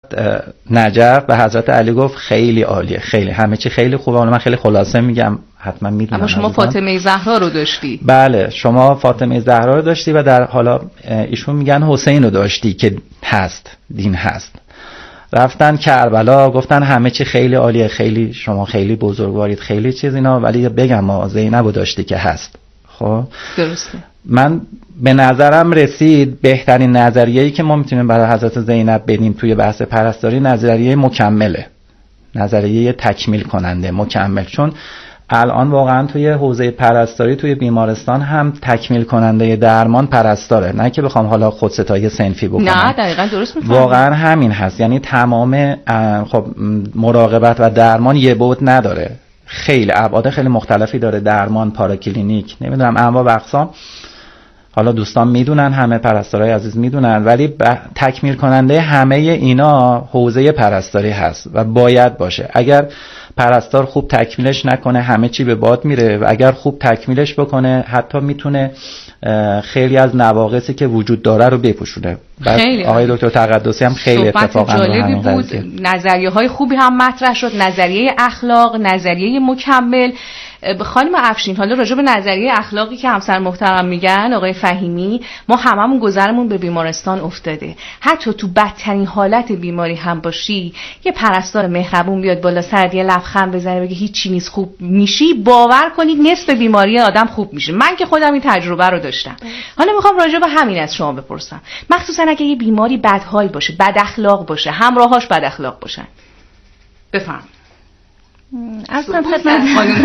نجف به حضرت علی گفت خیلی عالیه، خیلی همه چی خیلی خوبه. من خیلی خلاصه میگم، حتما میدونم. اما شما فاطمه زهرا رو داشتی. بله شما فاطمه زهرا رو داشتی و در حالا ایشون میگن حسین رو داشتی که هست، دین هست. رفتن کربلا گفتن همه چی خیلی عالیه، خیلی شما خیلی بزرگوارید، خیلی چیز اینا، ولی بگم ما زینب رو داشتی که هست. خب درسته. من به نظرم رسید بهترین نظریه‌ای که ما میتونیم برای حضرت زینب بدیم توی بحث پرستاری نظریه مکمله، نظریه تکمیل کننده مکمل. چون الان واقعا توی حوزه پرستاری توی بیمارستان هم تکمیل کننده درمان پرستاره، نه که بخوام حالا خودستایی صنفی بکنم. نه دقیقاً درست می‌فهمی. واقعا همین هست، یعنی تمام خب مراقبت و درمان یه بعد نداره، خیلی ابعاد خیلی مختلفی داره، درمان، پاراکلینیک، نمیدونم انواع و اقسام. حالا دوستان میدونن، همه پرستارای عزیز میدونن، ولی تکمیل کننده همه اینا حوزه پرستاری هست و باید باشه. اگر پرستار خوب تکمیلش نکنه همه چی به باد میره و اگر خوب تکمیلش بکنه حتی میتونه خیلی از نواقصی که وجود داره رو بپوشونه. آقای دکتر تقدسی هم خیلی اتفاقا جالبی بود، نظریه‌های خوبی هم مطرح شد، نظریه اخلاق، نظریه مکمل. خانم افشین حالا راجع به نظریه اخلاقی که همسر محترم میگن آقای فهیمی، ما هممون گذرمون به بیمارستان افتاده، حتی تو بدترین حالت بیماری هم باشی یه پرستار مهربون بیاد بالا سرت یه لبخند بزنه بگه هیچ چیز نیست خوب میشی، باور کنید نصف بیماری آدم خوب میشه. من که خودم این تجربه رو داشتم. حالا میخوام راجع به همین از شما بپرسم، مخصوصا اگه یه بیماری بدحال باشه، بد اخلاق باشه، همراهاش بد اخلاق باشن. بفرمایید. اصلا خدمت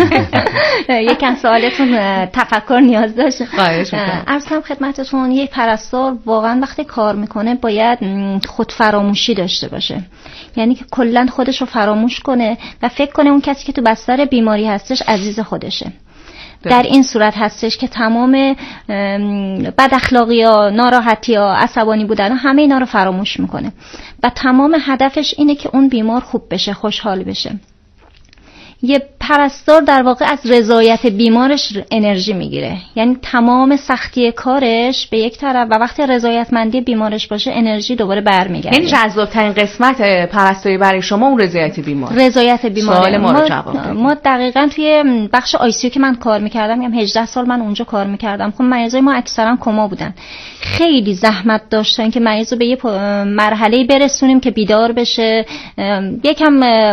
یکم سوالتون تفکر نیاز داشت. اصلا خدمتتون یک پرستار واقعا وقتی کار میکنه باید خود فراموشی داشته باشه، یعنی که کلا خودش رو فراموش کنه و فکر کنه اون کسی که تو بستر بیماری هستش عزیز خودشه. در این صورت هستش که تمام بد اخلاقی ها، ناراحتی ها، عصبانی بودن ها، همه اینا رو فراموش میکنه و تمام هدفش اینه که اون بیمار خوب بشه، خوشحال بشه. یه پرستار در واقع از رضایت بیمارش انرژی میگیره، یعنی تمام سختی کارش به یک طرف و وقتی رضایتمندی بیمارش باشه انرژی دوباره برمیگرده. یعنی جذاب‌ترین قسمت پرستاری برای شما اون رضایت بیمار. رضایت بیمار. سوال ما رو جواب بدید. ما دقیقاً توی بخش آی‌سی که من کار می‌کردم، میگم 18 سال من اونجا کار می‌کردم. خب مریضای ما اکثرا کما بودن. خیلی زحمت داشتن که مریض رو به یه مرحله‌ای برسونیم که بیدار بشه، یکم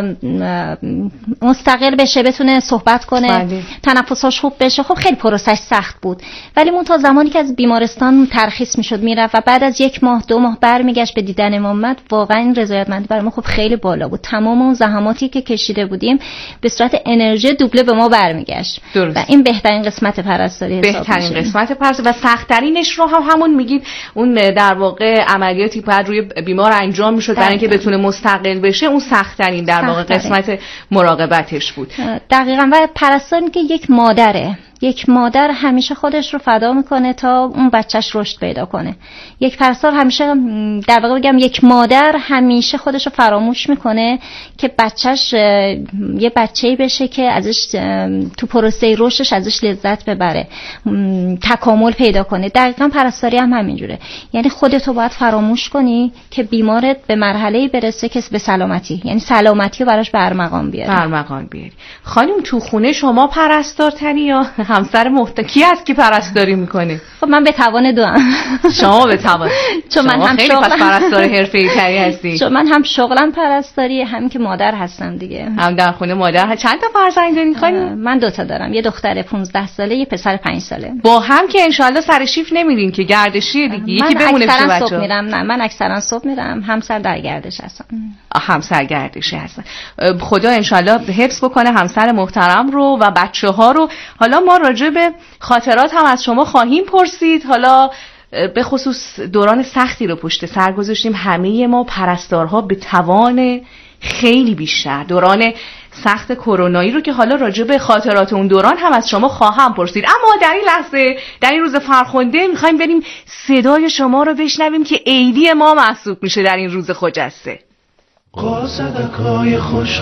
مستقل بشه، بتونه صحبت کنه، تنفساش خوب بشه. خب خیلی پروسش سخت بود، ولی اون تا زمانی که از بیمارستان ترخیص میشد میرفت و بعد از 1 ماه 2 ماه برمیگشت به دیدن محمد، واقعا این رضایتمندی برای ما خب خیلی بالا بود. تمام اون زحماتی که کشیده بودیم به صورت انرژی دوبله به ما برمیگشت و این بهترین قسمت پرستاری حساب میشه. بهترین قسمت پرستاری و سخت‌ترینش رو هم همون میگید، اون در واقع عملیاتی بعد روی بیمار انجام میشد برای اینکه بتونه مستقل بشه، اون سخت‌ترین در واقع قسمت مراقبتش بود. دقیقاً. و پرستاری که یک مادر همیشه خودش رو فدا میکنه تا اون بچهش رشد پیدا کنه. یک پرستار همیشه، در واقع بگم یک مادر همیشه خودش رو فراموش میکنه که بچهش یه بچه‌ای بشه که ازش تو پروسه رشدش ازش لذت ببره، تکامل پیدا کنه. دقیقاً پرستاری هم همینجوره، یعنی خودتو باید فراموش کنی که بیمارت به مرحله‌ای برسه که به سلامتی، یعنی سلامتی رو براش برمغان بیاری. خانم تو خونه شما پرستارتری یا همسر کی است که پرستاری میکنه؟ خب من به توان دوام. شما به توان. چون من هم خیلی پرستار حرفه‌ای تری هستی. چون من هم شغلم پرستاری، هم که مادر هستم دیگه. هم در خونه مادر. چند تا فرزند دارین خانم؟ من 2 تا دارم، یه دختر 15 ساله، یه پسر 5 ساله. با هم که انشالله سر شیفت نمیرین که گردشی دیگه، یکی بمونه پیش بچه‌ها. من اکثرا صبح میرم، همسر در گردش هستم. همسر گردشی هستن. خدا انشالله حفظ بکنه همسر محترم رو و بچه‌ها رو. حالا ما راجع به خاطرات هم از شما خواهیم پرسید. حالا به خصوص دوران سختی رو پشت سر گذاشتیم همه ما پرستارها به توان خیلی بیشتر، دوران سخت کرونایی رو که حالا راجع به خاطرات اون دوران هم از شما خواهم پرسید. اما در این لحظه، در این روز فرخنده، میخوایم بریم صدای شما رو بشنویم که عیدی ما محسوب میشه در این روز خجسته. قاصدکای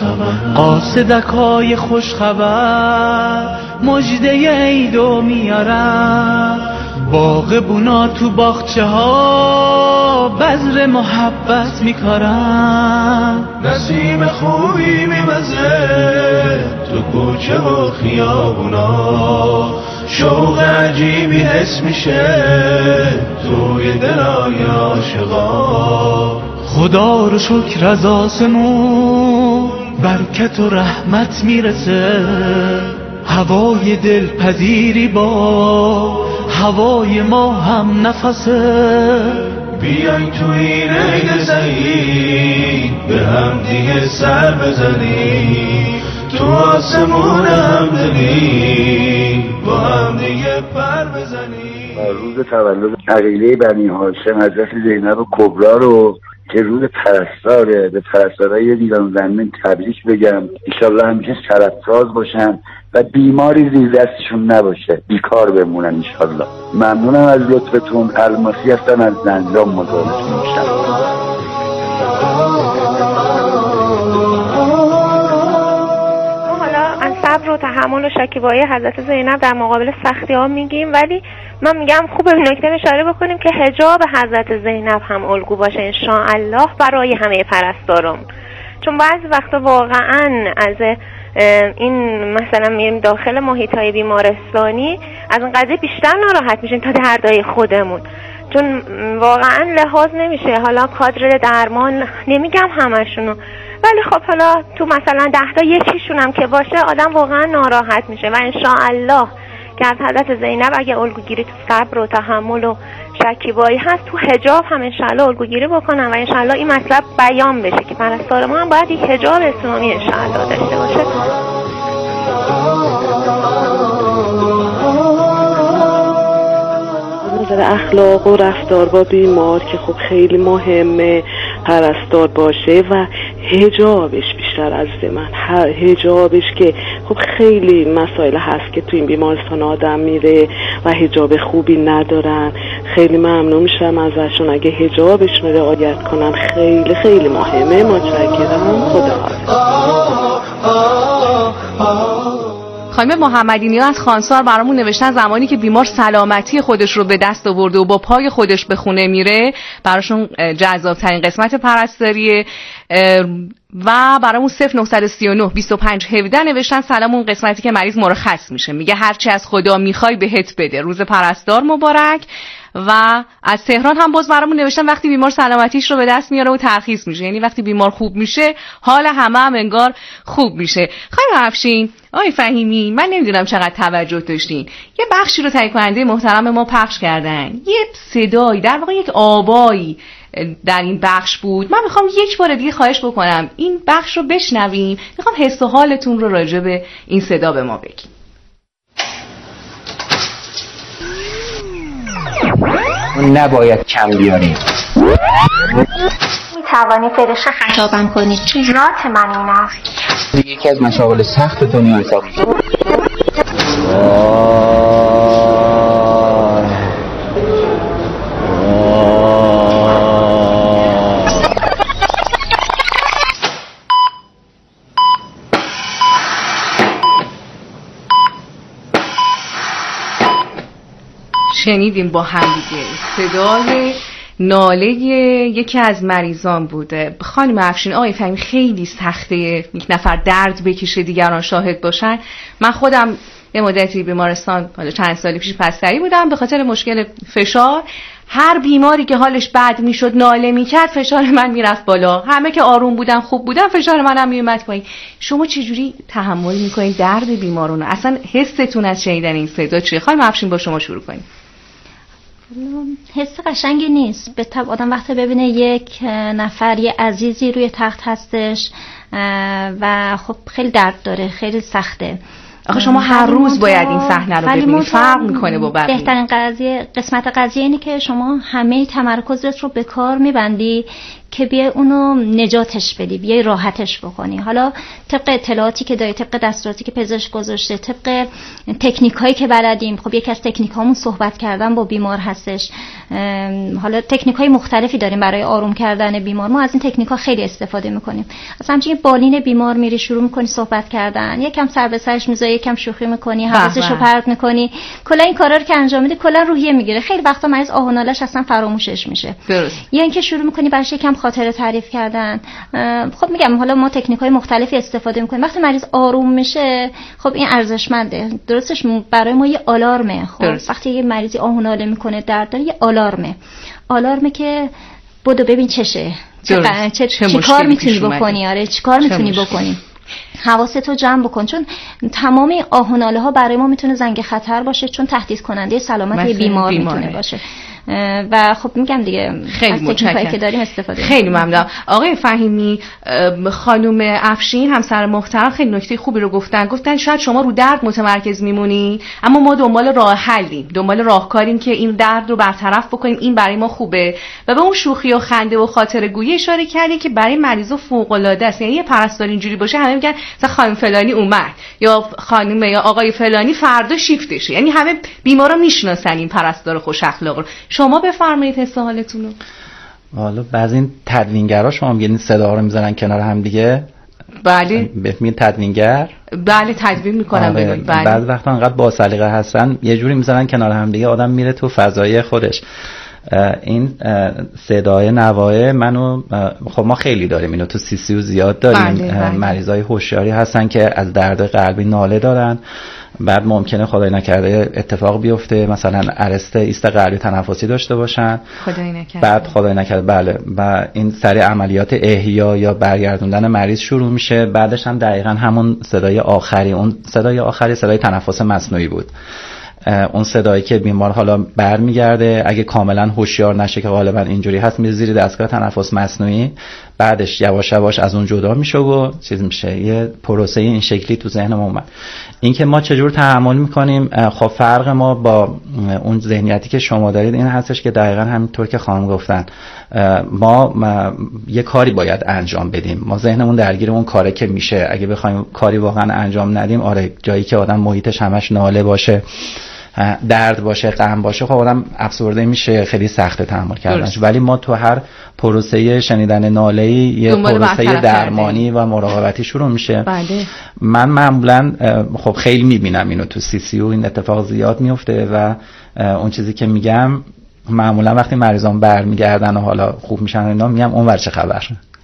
خوش خبر مجده عیدو میارن، باغ بونا تو باغچه ها با بذر محبت میکارم، نسیم خوبی میوزه تو کوچه و خیابونا، شوق عجیبی حس میشه توی دلای عاشقا. خدا رو شکر از آسمون برکت و رحمت میرسه، هوای دلپذیری با هوای ما هم نفسه. بیاین تو این عید سعید به هم دیگه سر بزنیم، تو آسمون همدلی با هم دیگه پر بزنیم. روز تولد عقیله بنی هاشم حضرت زینب کبرا رو که روز پرستاره، به پرستارای ایران زمین تبریک بگم. انشالله همیشه سرفراز باشن و بیماری زیر دستشون نباشه، بیکار بمونن انشالله. ممنونم از لطفتون. الماسی هستم از زنجان مزاحمتون میشم. صبر و تحمل و شکیبایی حضرت زینب در مقابل سختی‌ها میگیم، ولی من میگم خوبه به نکته اشاره بکنیم که حجاب حضرت زینب هم الگو باشه ان شاء الله برای همه پرستاران. چون بعضی وقتا واقعا از این مثلا میریم داخل محیط‌های بیمارستانی از این قضیه بیشتر ناراحت میشیم تا دردای خودمون، چون واقعا لحاظ نمیشه. حالا کادر درمان نمیگم همشونو، ولی خب حالا تو مثلا 10 تا یکیشون هم که باشه آدم واقعا ناراحت میشه. و ان شاء الله که از حضرت زینب اگه الگوگیری تو صبر و تحمل و شکیبایی هست، تو حجاب هم ان شاء الله الگوگیری بکنن و ان شاء الله این مطلب بیان بشه که پرستار ما هم باید یک حجاب اسلامی ان شاء الله داشته باشه. نظر اخلاق و رفتار با بیمار که خب خیلی مهمه پرستار باشه و حجابش بیشتر از من حجابش که خب خیلی مسائل هست که تو این بیمارستان آدم میره و حجاب خوبی ندارن. خیلی ممنون میشم ازشون اگه حجابشون رو رعایت کنن، خیلی خیلی مهمه. متشکرم. خداحافظ. خانم محمدی از خانسار برامون نوشتن زمانی که بیمار سلامتی خودش رو به دست آورده و با پای خودش به خونه میره براشون جذاب‌ترین قسمت پرستاریه. و برامون 0939 25 17 نوشتن سلام، اون قسمتی که مریض مرخص میشه، میگه هرچی از خدا میخوای بهت بده، روز پرستار مبارک. و از تهران هم باز برامون نوشتن وقتی بیمار سلامتیش رو به دست میاره و ترخیص میشه، یعنی وقتی بیمار خوب میشه حال همه هم انگار خوب میشه. خانم افشین، آقای فهیمی، من نمیدونم چقدر توجه داشتین، یه بخشی رو تهیه کننده محترم ما پخش کردن، یه صدایی در واقع یک آوایی در این بخش بود. من میخوام یک بار دیگه خواهش بکنم این بخش رو بشنویم، میخوام حس و حالتون رو راجع به این صدا به ما بگید. نباید کم بیاریم. میتوانی فرش خطابم کنید؟ ذات من این است. یکی از مشاغل سخت دنیا حساب میشه. شنیدیم با هم دیگه صدای ناله یکی از مریضان بوده. خانم افشین، آقای فهمی، خیلی سخته یک نفر درد بکشه دیگران شاهد باشن. من خودم یه مدتی بیمارستان چند سالی پیش بستری بودم، به خاطر مشکل فشار هر بیماری که حالش بد میشد ناله میکرد فشار من میرفت بالا، همه که آروم بودن خوب بودن فشار منم میومد پایین. شما چجوری تحمل میکنین درد بیمارون؟ اصلا حستون از شنیدن این صدا چیه؟ خانم افشین با شما شروع کنیم. حس قشنگی نیست به طب آدم وقتی ببینه یک نفر یه عزیزی روی تخت هستش و خب خیلی درد داره، خیلی سخته. آخه شما هر روز باید این صحنه رو ببینید، فرق میکنه با بقیه. بهترین قسمت قضیه اینه که شما همه تمرکزت رو به کار میبندی که بیای اونو نجاتش بدی، بیای راحتش بکنی. حالا طبق اطلاعاتی که داری، طبق دستوراتی که پزشک گذاشته، طبق تکنیکایی که بلدیم، خب یکی از تکنیکامون صحبت کردن با بیمار هستش. حالا تکنیکای مختلفی داریم برای آروم کردن بیمار، ما از این تکنیکا خیلی استفاده میکنیم. اصلا همچنین بالین بیمار میری شروع میکنی صحبت کردن، یکم سر به سرش میذاری، یکم شوخی میکنی، حواسشو پرت میکنی، کلا این کارا رو که انجام میدی کلا روحیه میگیره. خیلی وقتا مریض آه و نالش اصلا فراموشش میشه. درست. یا اینکه شروع میکنی براش یکم خاطره تعریف کردن. خب میگم حالا ما تکنیک‌های مختلفی استفاده میکنیم. وقتی مریض آروم میشه خب این ارزشمنده. درستش برای ما یه آلارمه. خب وقتی یه مریضی آه و ناله میکنه درد داره، یه آلارمه که بدو ببین چشه، چه کار میتونی بکنی. آره چه کار میتونی بکنی، حواستو جمع بکن، چون تمام آه و ناله ها برای ما میتونه زنگ خطر باشه، چون تهدید کننده سلامت بیمار میتونه باشه. و خب میگم دیگه خیلی متشکرم که داریم استفاده. خیلی ممنونم. آقای فهیمی، خانم افشین همسر محترم خیلی نکته خوبی رو گفتن شاید شما رو درد متمرکز میمونی، اما ما دنبال راه حلیم، دنبال راهکاریم که این درد رو برطرف بکنیم، این برای ما خوبه. و به اون شوخی و خنده و خاطره گویی اشاره کردی که برای مریضا فوق العاده است. یعنی یه پرستار اینجوری باشه همه میگن مثلا خانم فلانی اومد یا خانم یا آقای فلانی فردا شیفتشه، یعنی همه بیمارا میشناسن این پرستار خوش اخلاق رو. شما بفرمایید حس حالتون رو. والا بعضی این تدوینگرها شما میگین صدا رو میذارن کنار هم دیگه. بله. بفهمین تدوینگر. بله تدوین میکنن. بله. بعضی وقتا انقدر با سلیقه هستن یه جوری میذارن کنار هم دیگه آدم میره تو فضای خودش. این صدای نوای منو خب ما خیلی داریم اینو تو CCU زیاد داریم. بله. مریضای هوشیاری هستن که از درد قلبی ناله دارن، بعد ممکنه خدای نکرده اتفاق بیفته مثلا ارست ایست قلبی تنفسی داشته باشن، خدای نکرده، بعد خدای نکرده بله و این سری عملیات احیا یا برگردوندن مریض شروع میشه. بعدش هم دقیقاً همون صدای آخری، اون صدای آخری صدای تنفس مصنوعی بود. اون صدایی که بیمار حالا برمیگرده اگه کاملا هوشیار نشه که غالبا اینجوری هست، میره زیر دستگاه تنفس مصنوعی، بعدش یواش یواش از اون جدا میشه و چیز میشه. یه پروسه این شکلی تو ذهنم اومد. این که ما چجور تحمل میکنیم، خب فرق ما با اون ذهنیتی که شما دارید این هستش که دقیقاً همینطور که خانم گفتن ما یه کاری باید انجام بدیم، ما ذهنمون درگیر اون کاره که میشه. اگه بخوایم کاری واقعا انجام ندیم، آره جایی که آدم محیطش همش ناله باشه، درد باشه، غم باشه، خب آدم افسرده میشه، خیلی سخت تحمل کردنش. ولی ما تو هر پروسه شنیدن ناله‌ای یه پروسه درمانی و مراقبتی شروع میشه. بله. من معمولا خب خیلی میبینم اینو تو CCU این اتفاق زیاد میفته و اون چیزی که میگم معمولا وقتی مریضان برمیگردن و حالا خوب میشن اینا میگم اونور چه خبر.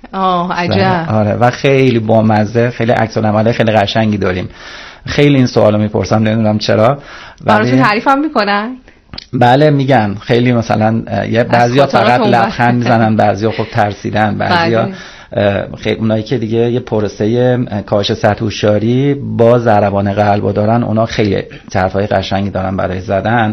عجب. آره و خیلی بامزه، خیلی عکس العمل خیلی قشنگی داریم. خیلی این سوالو میپرسم نمیدونم چرا. براتون تعریف هم میکنن؟ بله میگن خیلی مثلا بعضیا فقط لبخند میزنن، بعضیا خب ترسیدن، بعضیا خیلی اونایی که دیگه یه پروسه کاهش سطح هوشیاری با ضربان قلب دارن، اونا خیلی حرفای قشنگی دارن برای زدن.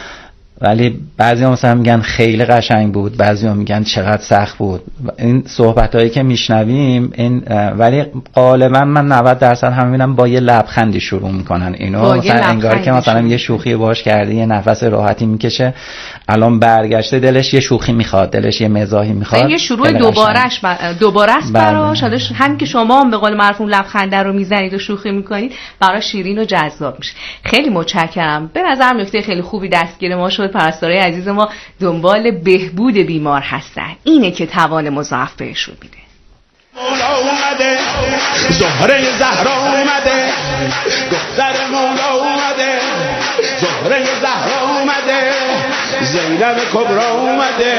ولی بعضیا مثلا میگن خیلی قشنگ بود، بعضیا میگن چقدر سخت بود. این صحبتایی که میشنویم این ولی غالبا من 90% هم میبینم با یه لبخندی شروع میکنن اینو، مثلا انگار که مثلا یه شوخی باهاش کرده، یه نفس راحتی میکشه، الان برگشته دلش یه شوخی میخواد، دلش یه مزاحی میخواد، یه شروع دوباره است براش. حالا همین که شما هم به قول معروف لبخنده رو میزنید و شوخی میکنید براش شیرین و جذاب میشه. خیلی متشکرم. به نظرم نکته خیلی خوبی دستگیر ما شد. پرستارای عزیز ما دنبال بهبود بیمار هستن، اینه که توان مضاعف بهشون میده. مولا اومده، زهره زهرا اومده، دختر مولا اومده، زهره زهرا اومده، زینب کبرا اومده.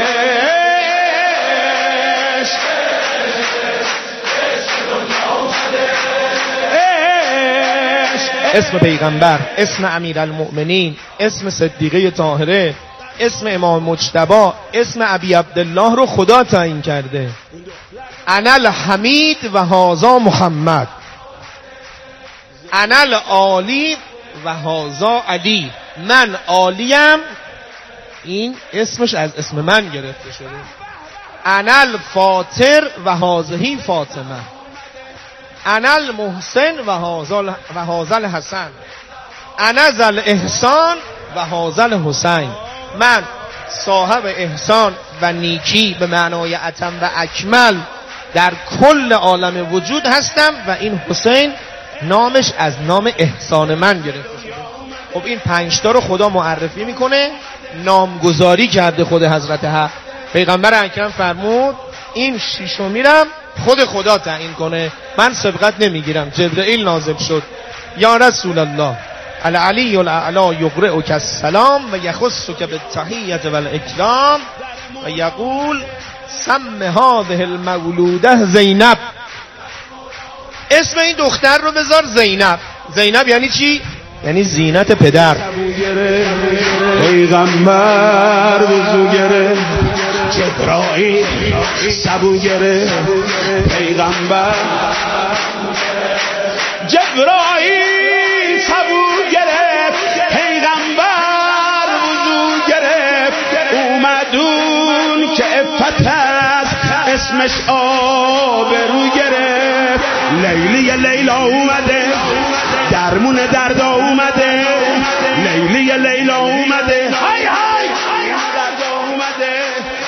اسم پیغمبر، اسم امیرالمؤمنین، اسم صدیقه طاهره، اسم امام مجتبی، اسم ابی عبدالله رو خدا تعیین کرده. انا الحمید و هذا محمد، انا العالی و هذا علی. من عالیم، این اسمش از اسم من گرفته شده. انا الفاطر و هذه فاطمه، انا المحسن و هذا الحسن، انا ذل احسان و هذا الحسین. من صاحب احسان و نیکی به معنای اتم و اکمل در کل عالم وجود هستم و این حسین نامش از نام احسان من گرفته شده. خب این 5 تا رو خدا معرفی میکنه، نامگذاری کرده خود حضرت حق. پیغمبر اکرم فرمود این 6 میرم خود خدا تعیین کنه، من سبقت نمیگیرم. جبرئیل نازل شد یا رسول الله العلی الاعلی یقرئک السلام و یخصک بالتحیة والاکرام و یقول سم هذه المولوده زینب. اسم این دختر رو بذار زینب. زینب یعنی چی؟ یعنی زینت پدر. پیغمبر وضو گرفت، جبرائیل سبو گرفت، پیغمبر جبرائیل سبو گرفت، پیغمبر وضو گرفت، اومدون که عفت است اسمش آبرو گرفت. لیلی لیلا اومده، درمون درد اومده، لیلی لیلا اومده، های های درد اومده.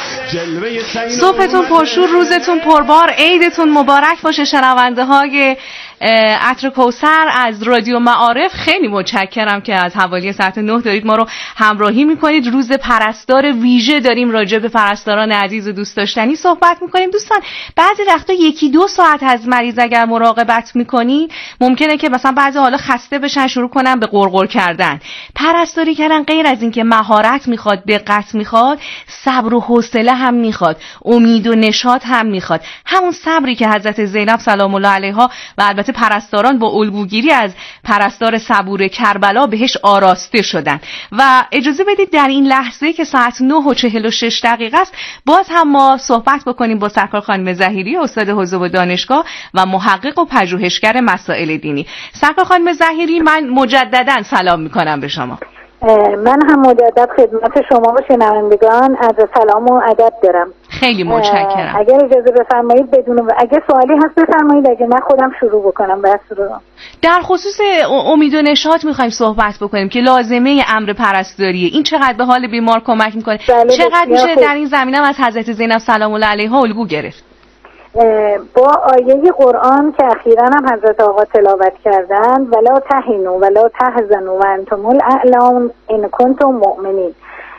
صبحتون پرشور، روزتون پربار، عیدتون مبارک باشه شنونده های عطر کوثر از رادیو معارف. خیلی متشکرم که از حوالی ساعت 9 دارید ما رو همراهی میکنید. روز پرستار ویژه داریم، راجع به پرستاران عزیز و دوست داشتنی صحبت میکنیم. دوستان بعضی وقتا 1-2 ساعت از مریض اگر مراقبت میکنید ممکنه که مثلا بعضی حالا خسته بشن شروع کنن به غرغر کردن. پرستاری کردن غیر از این که مهارت میخواد، دقت میخواد، صبر و حوصله هم میخواد، امید و نشاط هم میخواد. همون صبری که حضرت زینب سلام الله علیها و البته پرستاران با الگوگیری از پرستار صبور کربلا بهش آراسته شدن. و اجازه بدید در این لحظه که ساعت 9:46 است باز هم ما صحبت بکنیم با سرکار خانم ظهیری، استاد حوزه و دانشگاه و محقق و پژوهشگر مسائل دینی. سرکار خانم ظهیری، من مجددا سلام میکنم به شما. من هم مجدد خدمت شما و شنوندگان عرض سلام و ادب دارم. خیلی متشکرم. اگر اجازه بفرمایید بدون اگه سوالی هست بفرمایید، اگه نه خودم شروع بکنم بحث رو. در خصوص امید و نشاط می‌خوایم صحبت بکنیم که لازمه امر پرستاریه. این چقدر به حال بیمار کمک می‌کنه؟ چقدر میشه در این زمینه از حضرت زینب سلام الله علیها الگو گرفت؟ با آیه قرآن که اخیراً هم حضرت آقا تلاوت کردن، ولا تهنوا ولا تحزنوا وانتم الاعلون ان کنتم مؤمنین،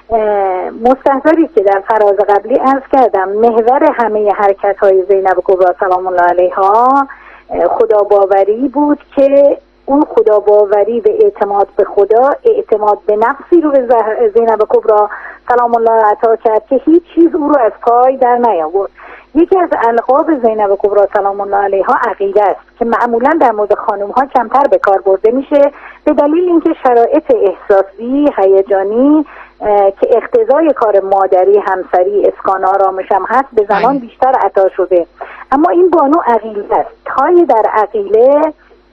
مستحضری که در فراز قبلی عرض کردم محور همه حرکت‌های زینب کبری سلام الله علیها خدا باوری بود که اون خدا باوری و اعتماد به خدا، اعتماد به نفسی رو به زینب کبری سلام الله عطا کرد که هیچ چیز او رو از پای در نیاورد. یکی از القاب زینب کبری سلام الله علیها عقیده است که معمولا در مورد خانم ها کمتر به کار برده میشه به دلیل اینکه شرایط احساسی، هیجانی که اقتضای کار مادری، همسری، اسکان آرامش هم هست به زنان بیشتر عطا شده. اما این بانو عقیله است. تای در عقیله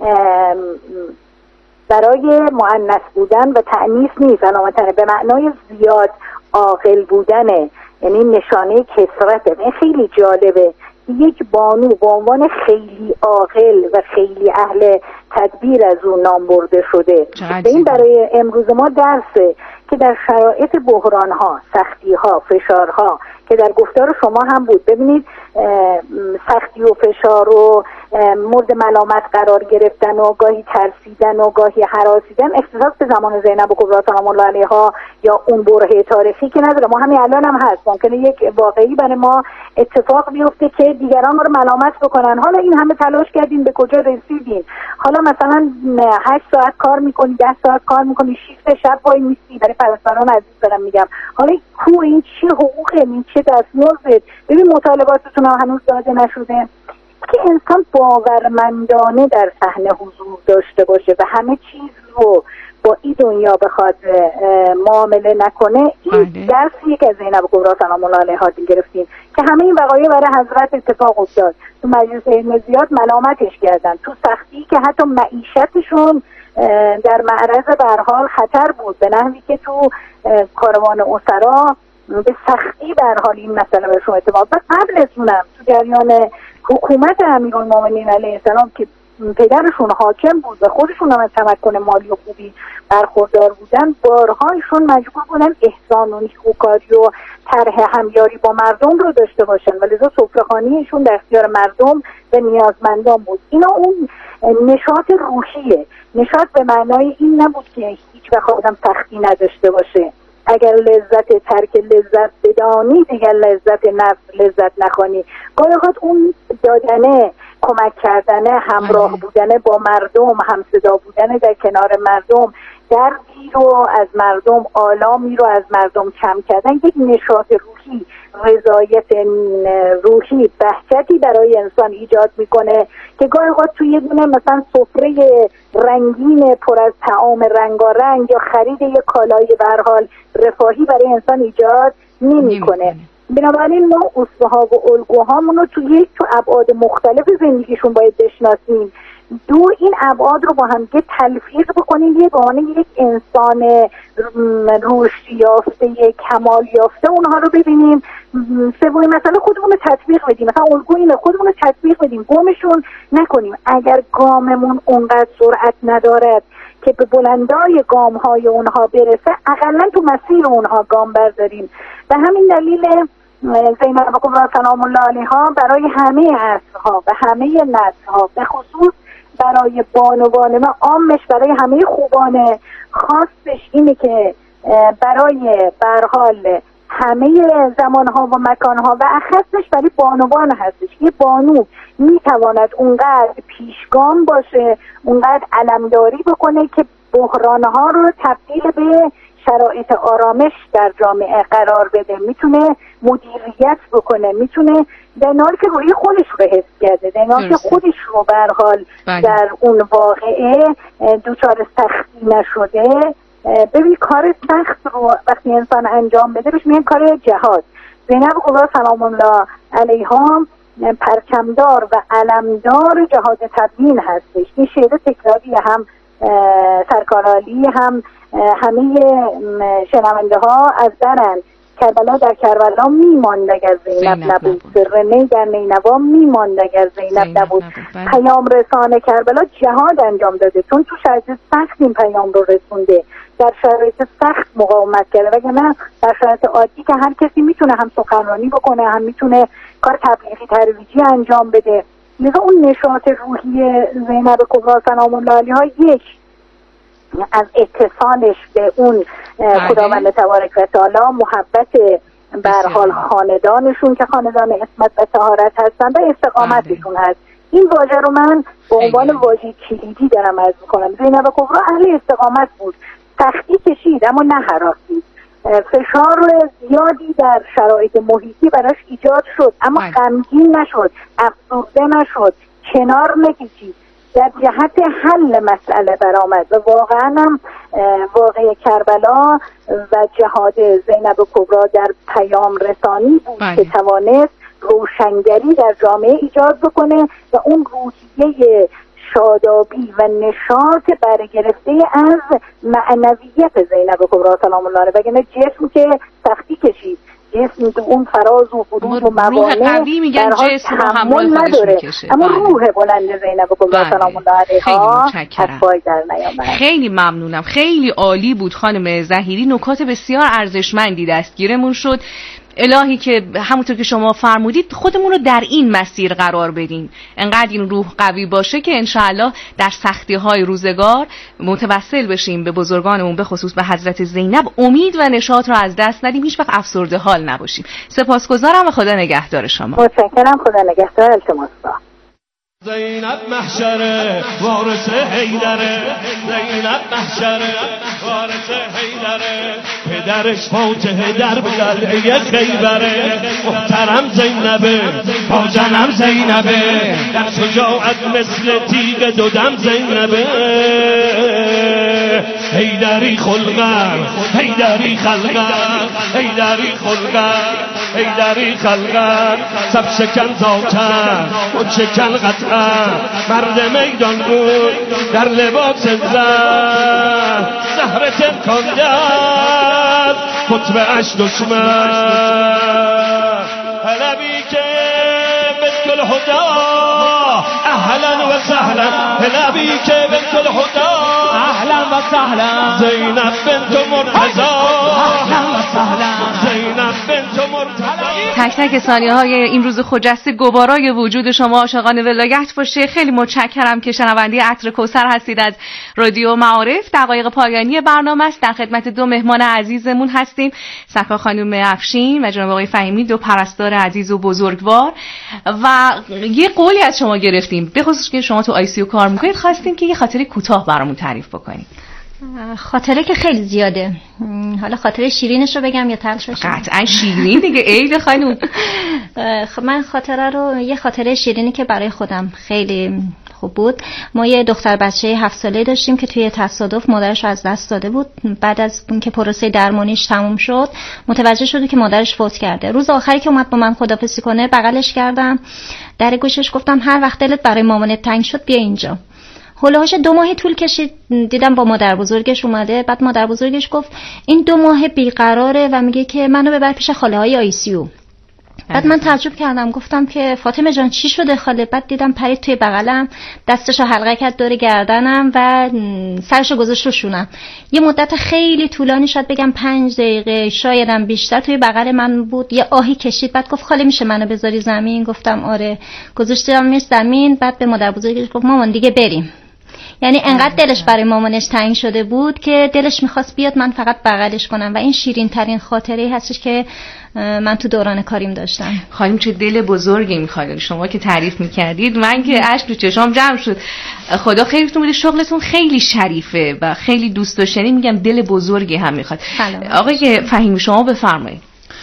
برای مؤنث بودن و تأنیث نیست، علامتاً به معنای زیاد عاقل بودنه، یعنی نشانه کثرته. این خیلی جالبه. یک بانو به عنوان خیلی عاقل و خیلی اهل تدبیر از اون نام برده شده. این برای امروز ما درسه که در شرایط بحران‌ها، سختی‌ها، فشارها که در گفتار شما هم بود، ببینید سختی و فشار و مورد ملامت قرار گرفتن و گاهی ترسیدن و گاهی هراسیدن اختصاص به زمان زینب کبری سلام الله علیها یا اون برهه تاریخی که نداره. ما همین الان هم هست، ممکنه یک واقعی برای ما اتفاق بیفته که دیگران ما رو ملامت بکنن، حالا این همه تلاش کردین به کجا رسیدین، حالا مثلا 8 ساعت کار میکنی، 10 ساعت کار میکنی، شیفت شب وای میستی. برای پرستاران عزیز دارم میگم، حالا کو این چه حقوقه، این چه دستمزد، ببین مطالباتتون هم هنوز داده نشده. که انسان باورمندانه در صحنه حضور داشته باشه و همه چیز رو با این دنیا بخواد معامله نکنه، این درسیه که از زینب کبری سلام الله علیها گرفتیم که همه این وقایع برای حضرت اتفاق افتاد. تو مجلس علم زیاد ملامتش کردن، تو سختی که حتی معیشتشون در معرض به هر حال خطر بود، به نحوی که تو کاروان اسرا به سختی به هر حال این مسئله بهشون اتفاق. قبل از اونم تو جریان حکومت امیرالمومنین علیه السلام که پدرشون حاکم بود و خودشون هم از تمکن مالی و خوبی برخوردار بودن، بارها ایشون مجبور بودن احسان و نیکوکاری و طرح همیاری با مردم رو داشته باشن و لذا سفره‌خوانیشون در اختیار مردم و نیازمندان بود. اینا اون نشاط روحیه. نشاط به معنای این نبود که هیچ وقت آدم سختی نداشته باشه. اگر لذت ترک لذت بدانی دیگر لذت نفس لذت نخوانی. گاهی اوقات اون دادنه، کمک کردن، همراه بودن با مردم، همصدا بودن در کنار مردم، دردی رو از مردم، آلامی رو از مردم کم کردن، یک نشاط روحی، رضایت روحی، بهجتی برای انسان ایجاد میکنه که گاهی اوقات توی یه دونه مثلا سفره رنگین پر از طعام رنگارنگ یا خرید یک کالای به هر حال رفاهی برای انسان ایجاد نمیکنه. بنابراین ما اسوه ها و الگوهامون رو تو ابعاد مختلف زندگیشون باید بشناسیم. دو، این ابعاد رو با هم دیگه تلفیق بکنیم، یه بهانه یک انسان رشد یافته، یک کمال یافته اونها رو ببینیم. سومی مثلا خودمون رو تطبیق بدیم، مثلا الگو اینه خودمون رو تطبیق بدیم، گمشون نکنیم. اگر گاممون اونقدر سرعت ندارد که به بلندای گام‌های اونها برسه، اقلا تو مسیر اونها گام برداریم. به همین دلیل زینب کبرا سلام الله علیها برای همه عصرها و همه نسل‌ها، به خصوص برای بانوان ما، عامش برای همه خوبان، خاصش اینه که برای برحال همه زمانها و مکانها و اخصش برای بانوان هستش. یه بانو میتواند اونقدر پیشگام باشه، اونقدر علمداری بکنه که بحرانها رو تبدیل به شرایط آرامش در جامعه قرار بده، میتونه مدیریت بکنه، میتونه در حالی که روی خودش رو حفظ کرده، در حالی که خودش رو به هر حال در اون واقعه دوچار سختی نشده. ببین کار سخت رو وقتی انسان انجام بده بهش میگن کار جهاد. زینب کبرا سلام الله علیها پرچمدار و علمدار جهاد تبیین هستش. این شعر تکراری هم سرکار علی هم همه شنونده ها از درن. کربلا در کربلا میماند اگر زینب نبود، سر نی در نینوا میماند اگر زینب نبود. پیام رسانه کربلا جهاد انجام داده، چون تو شرایط سخت این پیام رو رسونده، در شرایط سخت مقاومت کرده، وگرنه در شرایط عادی که هر کسی میتونه هم سخنرانی بکنه، هم میتونه کار تبلیغی ترویجی انجام بده. لذا اون نشاط روحی زینب کبرا سلام الله علیها یک از اتصالش به اون خداوند تبارک و تعالی، محبت به هر حال خاندانشون که خاندان عصمت و طهارت هستن و استقامتشون هست. این واژه رو من به عنوان واژه کلیدی دارم عرض می‌کنم. زینب کبرا اهل استقامت بود، سختی کشید اما نه هراسی. فشار زیادی در شرایط محیطی براش ایجاد شد اما غمگین نشد، افسرده نشد، کنار نکشید، در جهت حل مسئله برآمد و واقعا هم واقعه کربلا و جهاد زینب کبرا در پیام رسانی بود که توانست روشنگری در جامعه ایجاد بکنه و اون روحیه شادابی و نشاط برگرفته از معنویت زینب کبرا سلام الله علیها، وگرنه جسم که سختی کشید، جسم تو اون فراز و فروز و موانع قوی میگن جسم رو همراه خودش میکشه، اما روح بلند زینب کبرا سلام الله علیها حرفای در نیامد. خیلی ممنونم، خیلی عالی بود خانم ظهیری، نکات بسیار ارزشمندی دستگیرمون شد. الهی که همونطور که شما فرمودید خودمون رو در این مسیر قرار بدیم، انقدر این روح قوی باشه که انشاءالله در سختی‌های روزگار متوسل بشیم به بزرگانمون، به خصوص به حضرت زینب، امید و نشاط رو از دست ندیم، هیچ وقت افسرده حال نباشیم. سپاسگزارم و خدا نگهدار شما. متشکرم، خدا نگهدار. التماس زینب محشره وارث حیدره، زینب محشره وارث حیدره، پدرش فاتحه در قلعه خیبره. محترم زینبه با جنم زینبه، در شجاعت مثل تیغ دودم زینبه. حیدری خلقم حیدری خلقم حیدری خلقم حیدری خلقم، سب شکن زاکن و شکن قطعم، مرد میدان بود در لباس زن، زهر تنکاندر خطبه اش دشمن. حلبی که بنت الهدا اهلا و سهلا، حلبی که بنت الهدا اهلا و سهلا، زینب بنت مرتضی اهلا و سهلا، زینب بنت مرتضی. تک تک ثانیه های این روز خجسته گوارای وجود شما عاشقان ولایت باشه. خیلی متشکرم که شنونده عطر کوثر هستید از رادیو معارف. دقایق پایانی برنامه است. در خدمت دو مهمان عزیزمون هستیم، سکا خانم افشین و جناب آقای فهیمی، دو پرستار عزیز و بزرگوار. و یه قولی از شما گرفتیم، به خصوص که شما تو آی سی یو کار میکنید، خواستیم که یه خاطره کوتاه برامون تعریف بکنید. خاطره که خیلی زیاده. حالا خاطره شیرینش رو بگم یا تلخش؟ قطعا شیرین دیگه. عید خانم. خب من یه خاطره شیرینی که برای خودم خیلی خوب بود. ما یه دختر بچه 7 ساله داشتیم که توی تصادف مادرش رو از دست داده بود. بعد از اینکه پروسه درمانیش تموم شد متوجه شد که مادرش فوت کرده. روز آخری که اومد با من خداحافظی کنه بغلش کردم، در گوشش گفتم هر وقت دلت برای مامانت تنگ شد بیا اینجا. هولوش 2 ماه طول کشید دیدم با مادر بزرگش اومده. بعد مادر بزرگش گفت این 2 ماه بیقراره و میگه که منو ببر پیش خاله های آی سی یو. بعد من تعجب کردم، گفتم که فاطمه جان چی شده خاله؟ بعد دیدم پرید توی بغلم، دستشو حلقه کرد دور گردنم و سرشو گذاشت رو شونم. یه مدت خیلی طولانی، شاید بگم 5 دقیقه شایدم بیشتر، توی بغل من بود. یه آهی کشید، بعد گفت خاله میشه منو بذاری زمین؟ گفتم آره. گذاشتمش زمین. بعد به مادر بزرگش گفت مامان دیگه بریم. یعنی انقدر دلش برای مامانش تنگ شده بود که دلش میخواست بیاد من فقط بغلش کنم و این شیرین ترین خاطره هستش که من تو دوران کاریم داشتم. خانم چه دل بزرگی میخواید. شما که تعریف میکردید من که اشک تو چشام جمع شد. خدا خیرتون بده. شغلتون خیلی شریفه و خیلی دوست داشتنی. میگم دل بزرگی هم میخواد. آقای فهیمی شما بفرمایید.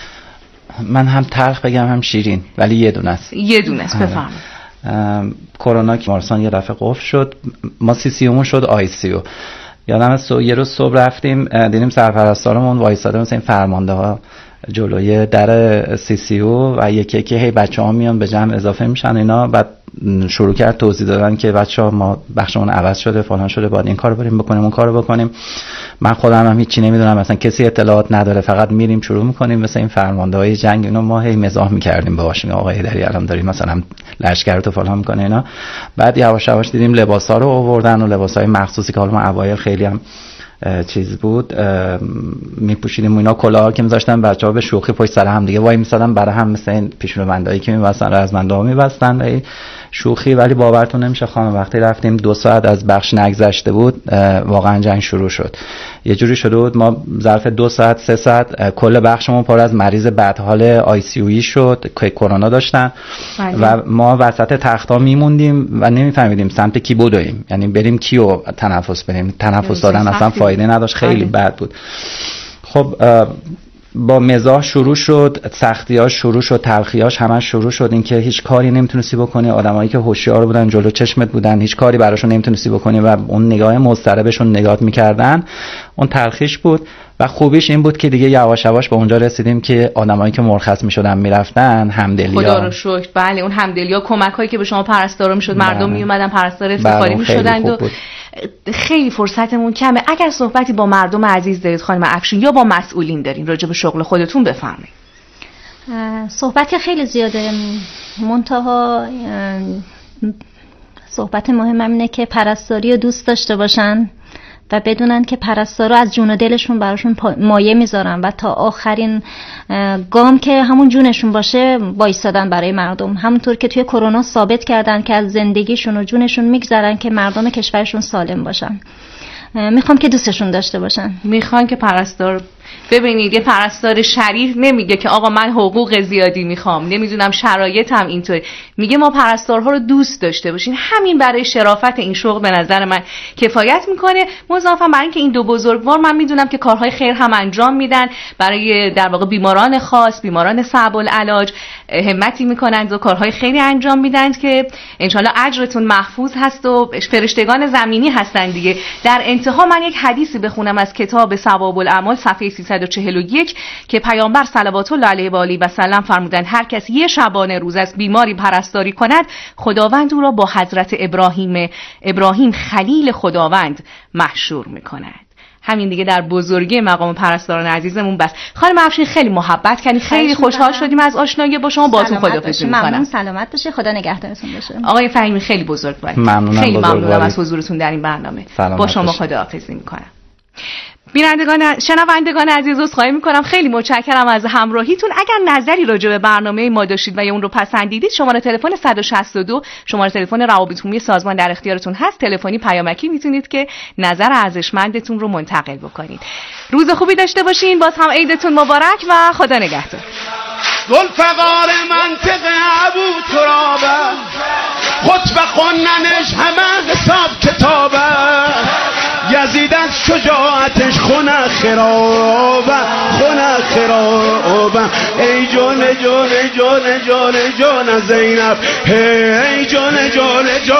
من هم تلخ بگم هم شیرین، ولی یه دونه است. بفرمایید. کرونا که بیمارستان یه دفعه قفل شد، ما سی سی اومون شد آی سی یو. یادم از یه روز صبح رفتیم دیدیم سرپرستارمون وایساده مثل این فرمانده ها جلوی در سی سی او و یکی یکی هی بچه‌ها میان به جمع اضافه میشن اینا. بعد شروع کرد توضیح دادن که بچه‌ها ما بخشمون عوض شده فلان شده، باید این کارو بریم بکنیم اون کارو بکنیم. من خودم هم هیچی نمیدونم، مثلا کسی اطلاعات نداره، فقط میریم شروع میکنیم مثل این فرمانده‌های جنگ اینا. ما هی مزاح میکردیم باهاش، آقای هیدری الان داریم مثلا لشکر تو فلان میکنه اینا. بعد یواش یواش دیدیم لباسا رو آوردن و لباسای مخصوصی که حالا ما اوایل خیلی هم چیز بود میپوشیدیم اینا، کلاها که میذاشتن بچه‌ها به شوخی پشت سر هم دیگه وای میسادن برای هم، مثل این پیشونوندایی که میبستن رزمنده‌ها میبستن به شوخی. ولی باورتون نمیشه خانم وقتی رفتیم 2 ساعت از بخش نگذشته بود واقعا جنگ شروع شد. یه جوری شده بود ما ظرف 2 ساعت 3 ساعت کل بخشمون پر از مریض بدحال آی سی یویی شد که کرونا داشتن و ما وسط تخت‌ها میموندیم و نمیفهمیدیم سمت کی بدویم، یعنی بریم کیو تنفس بریم. تنفس دادن اصلا فایده نداشت، خیلی بد بود. خب با مزاح شروع شد، سختیاش شروع شد، تلخیاش همش شروع شد. اینکه هیچ کاری نمیتونستی بکنی، آدمایی که هوشیار بودن جلو چشمت بودن هیچ کاری براشون نمیتونستی بکنی و اون نگاه مضطربشون نگات میکردن، اون تلخیش بود. و خوبیش این بود که دیگه یواش یواش به اونجا رسیدیم که آدمایی که مرخص میشدن میرفتن همدلیا، خدا رو شکر. بله اون همدلیا، کمکایی که به شما پرستارا میشد، مردم میومدن پرستار افتخاری میشدند و خیلی فرصتمون کمه. اگر صحبتی با مردم عزیز دارید خانم افشین یا با مسئولین دارین راجع به شغل خودتون بفرمایید. صحبت خیلی زیاده، منتها صحبت مهم اینه که پرستاری رو دوست داشته باشن و بدونن که پرستارا از جون و دلشون براشون مایه میذارن و تا آخرین گام که همون جونشون باشه وایسادن برای مردم. همونطور که توی کرونا ثابت کردن که از زندگیشون و جونشون میگذرن که مردم کشورشون سالم باشن. میخوام که دوستشون داشته باشن. میخوان که پرستار، ببینید یه پرستار شریف نمیگه که آقا من حقوق زیادی میخوام، نمیدونم شرایطم اینطوری، میگه ما پرستارها رو دوست داشته باشین. همین برای شرافت این شغل به نظر من کفایت میکنه. مضافاً برای اینکه این دو بزرگوار من میدونم که کارهای خیر هم انجام میدن برای در واقع بیماران خاص، بیماران صعب العلاج همتی میکنند و کارهای خیری انجام میدن که انشالله اجرتون محفوظ هست و فرشتگان زمینی هستن دیگه. در انتها من یک حدیثی بخونم از کتاب ثواب الاعمال صفحه 341 که پیامبر صلوات الله علیه و آله و سلم فرمودند هر کس یک شبانه روز از بیماری پرستاری کند خداوند او را با حضرت ابراهیم خلیل خداوند محشور میکند. همین دیگه در بزرگی مقام پرستاران عزیزمون بس. خانم افشین خیلی محبت کردین، خیلی خوشحال شدیم از آشنایی با شما. باهاتون خداحافظی می‌کنم. ممنون، سلامت باشید، خدا نگهدارتون باشه. آقای فهیمی خیلی بزرگوارید. خیلی ممنونم از حضورتون در این برنامه. با شما خداحافظی می‌کنم. شنوندگان عزیز، عذرخواهی میکنم، خیلی متشکرم از همراهیتون. اگر نظری راجع به برنامه ما داشتید و یا اون رو پسندیدید، شماره تلفن 162 شماره تلفن روابط عمومی سازمان در اختیارتون هست. تلفنی پیامکی میتونید که نظر ارزشمندتون رو منتقل بکنید. روز خوبی داشته باشین. باز هم عیدتون مبارک و خدا نگهدار. ذوالفقار منطق ابو ترابه، خطبه خوندنش همه حساب کتابه، یزید از شجاعتش خونه خرابه، خونه خرابه. ای جون جون جون جون جون زینب، ای جون جون جون